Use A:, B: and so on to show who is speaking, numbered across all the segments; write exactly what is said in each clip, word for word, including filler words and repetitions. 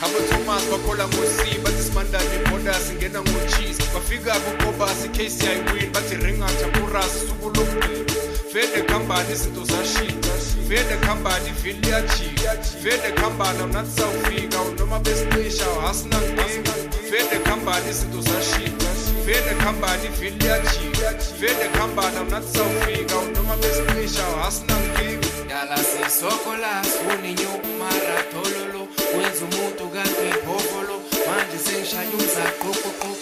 A: Abo-Thomas bakhola ngosi bathi simandane ibhoda singena ngo-cheese bafika kuqobasi case yayiwin bathi ringatha kurasi suku lokugqina vele khambani izinto zashita vele khambani ivili liyajika vele khambani awunathi sawufika unoma besicisha asinankinga vele khambani izinto zashita vele khambani ivili liyajika vele khambani awunathi sawufika unoma besicisha asinankinga yala sisokola suninyuku mara thololo wenza umuntu kanti ibhovolo manje sengishaya umzaqoqoqo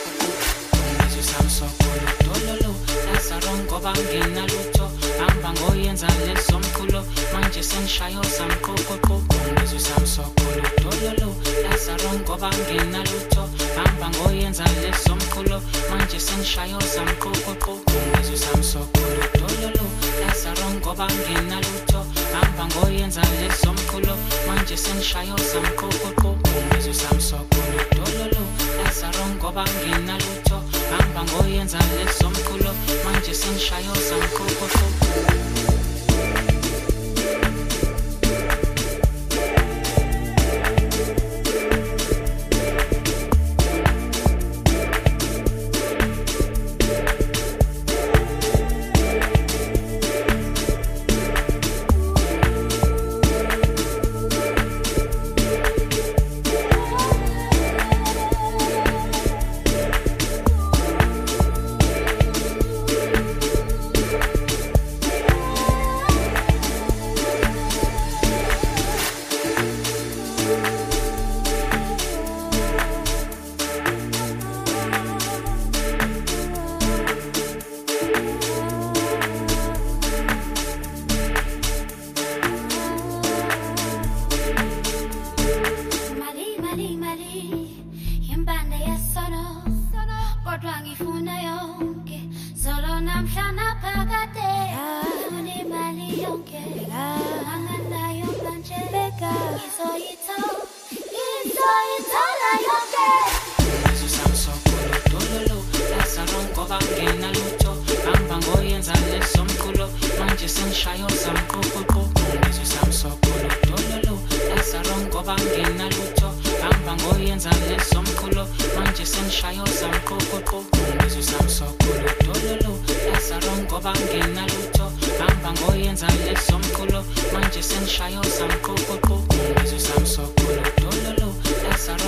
A: ngizwe samsokolo thololo lasarongo bangena lutho hamba ngoyenza lesomkhulo manje sengishaya samqoqoqo ngizwe samsokolo thololo lasarongo bangena lutho hamba ngoyenza lesomkhulo manje sengishaya samqoqoqo ngizwe samsokolo thololo lasarongo bangena lutho hamba ngoyenza lesomkhulo manje sengishaya samqoqoqo ngizwe samsokolo thololo lasarongo bangena lutho hamba ngoyenza lesomkhulo manje sengishaya samqoqoqo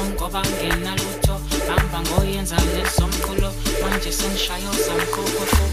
A: manje sengishaya samqoqoqo